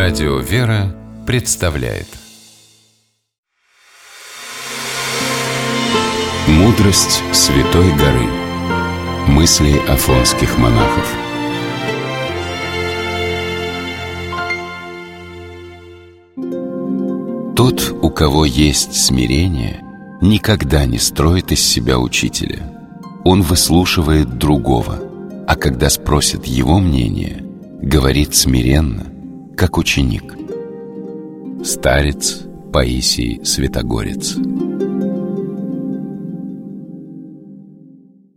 Радио «Вера» представляет «Мудрость Святой горы». Мысли афонских монахов. Тот, у кого есть смирение, никогда не строит из себя учителя. Он выслушивает другого, а когда спросит его мнение, говорит смиренно, как ученик. Старец Паисий Святогорец.